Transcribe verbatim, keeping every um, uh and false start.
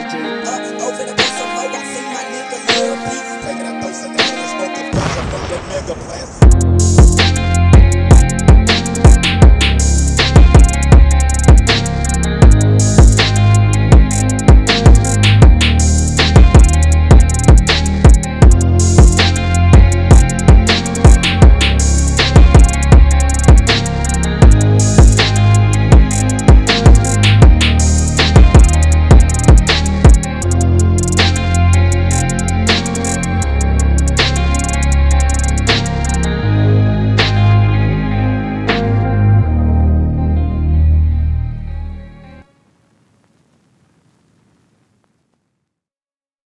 Uh, over the bus some more, I see my nigga Lil P. Taking a dose of that, smoking fresh, I know that mega blast.